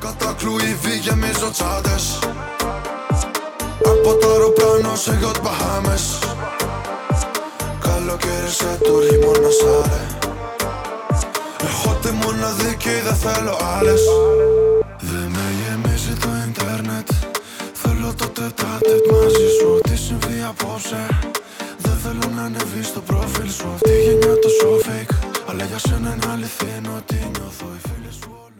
Κατάκλου Λουιβί γεμίζω τσάντες. Από το αεροπλάνο σε γιοτ Μπαχάμες. Καλοκαίρι σε τούργι μόνο σάρε. Έχω τη μοναδική, δεν θέλω άλλες. Δεν με γεμίζει το ίντερνετ. Θέλω το τετάτετ μαζί σου. Τι συμβεί απόψε. Δεν θέλω να ανεβεί στο προφίλ σου. Αυτή η γενιά τόσο fake. Αλλά για σένα είναι αληθινό. Τι νιώθω οι φίλες σου.